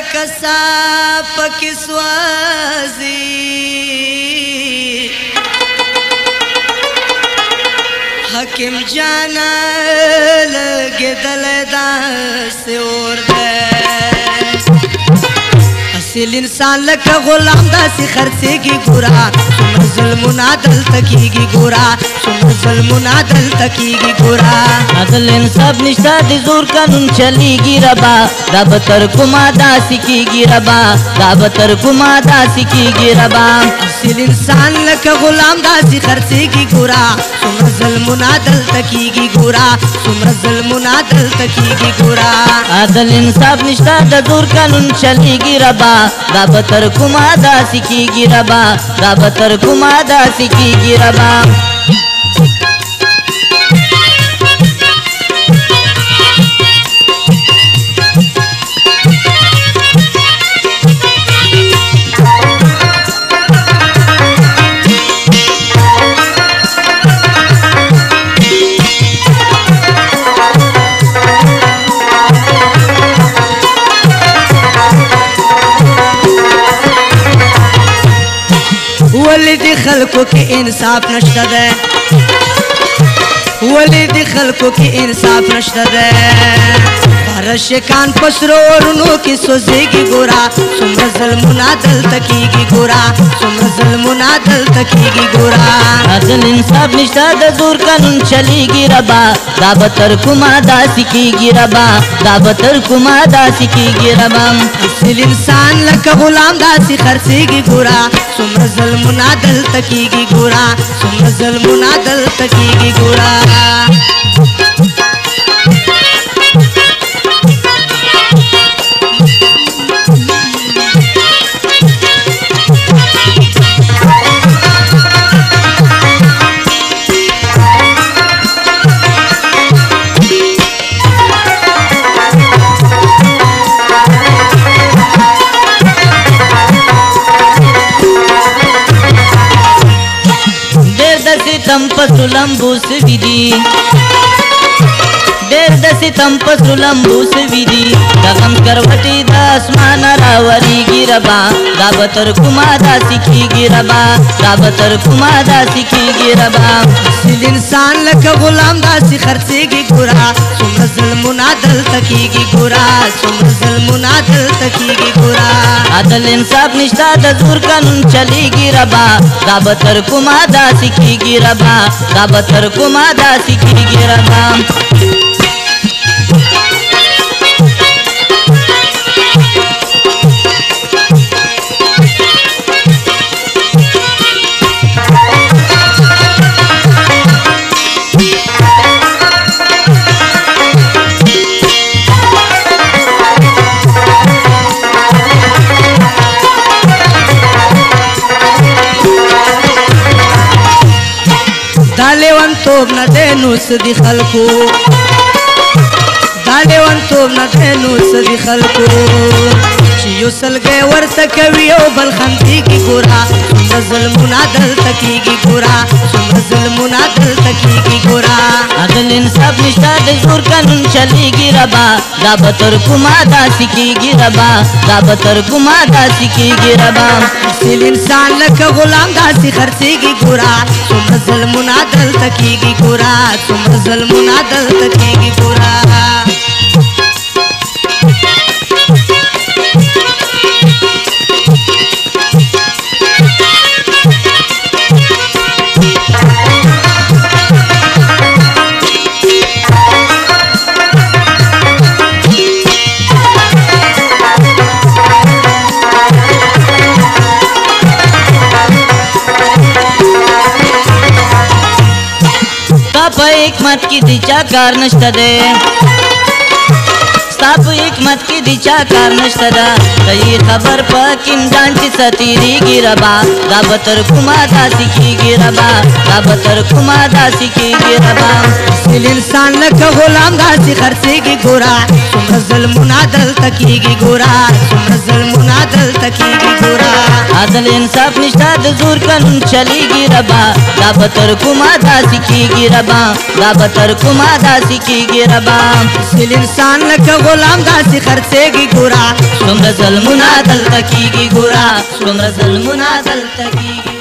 لکسا پکی سوازی حکیم جانا لگے دل دا سے اور دے اصل انسان لکا غلام دا سی خرچے گی گورا سمر ظلمنا دل تکی گی گورا سمر ظلمنا دل تکی گی گورا عدل انصاف نشتا دی زور قانون چلی گی ربا دا بتر کما دا سکی گی ربا دا بتر کما دا سکی گی ربا اصل انسان لکا غلام دا سی خرچے گی گورا سمر ظلمنا دل تکی گی گورا سمر ظلمنا دل تکی گی گورا عدل انصاف نشتا دا زور قانون چلی گی ربا دا بتر کما دا سکی گی ربا دا بتر کما دا سکی گی ربا ولی خلقو کی انصاف نشتا دے ولی خلقو کی انصاف نشتا دے رشکان پسرو ورنو کی سوزے گی گورا سمر ظلمنا دل تکی گی گورا سمر ظلمنا دل تکی گی گورا عدل انصاف نشتا دا زور قانون چلی گی ربا دا بتر کما دا سکی گی ربا دا بتر کما دا سکی گی ربا اصل انسان لکا غلام دا سی خرچے گی گورا سمر ظلمنا دل تکی گی گورا سمر ظلمنا دل تکی گی گورا ستم پسرو لمبو سوی دی دیر د ستم پسرو لمبو سوی دی دا غم کروٹی دا اسمان راوری گی ربا دا بتر کما دا سکی گی ربا دا بتر کما دا سکی گی ربا اصل انسان لکا غلام دا سی خرچے گی گورا سمر ظلمنا دل تکی گی گورا سمر ظلمنا دل تکی گی گورا عدل انصاف نشتا دا زور قانون چلی گی ربا دا بتر کما دا سکی گی ربا دا بتر کما دا سکی گی ربا دالیوان توب نا دینو سدی خلقو دالیوان توب نا دینو سدی خلقو چیو سلگے ورتکوی او بل خندی کی گورا سمر ظلمنا دل تکی گی گورا سمر ظلمنا دل تکی گی گورا عدل انصاف نشتا دا زور قانون چلی گی ربا دا بتر کما دا سکی گی ربا دا بتر کما دا سکی گی ربا اصل انسان لکا غلام دا سی خرچے گی گورا سمر ظلمنا دل تکی گی گورا سمر ظلمنا دل تکی گی گورا حکمت کی دیچا کار نشتا دے ستاپ حکمت کی دیچا کار نشتا دا تئی خبر پا کم جان چی ستیری گی ربا دا بتر کما دا سکی گی ربا دا بتر کما دا سکی گی ربا اصل انسان لکا غلام دا سی خرچے گی گورا سمر ظلمنا دل تکی گی گورا سمر ظلمنا دل تکی گی گورا عدل انصاف نشتا دا زور قانون چلی گی ربا دا بتر کما دا سکی گی ربا دا بتر کما دا سکی گی ربا اصل انسان لکا غلام دا سی خرچے رسېږي ګورا څومره ظلمونه دلته کیږي ګورا څومره ظلمونه دلته کیږي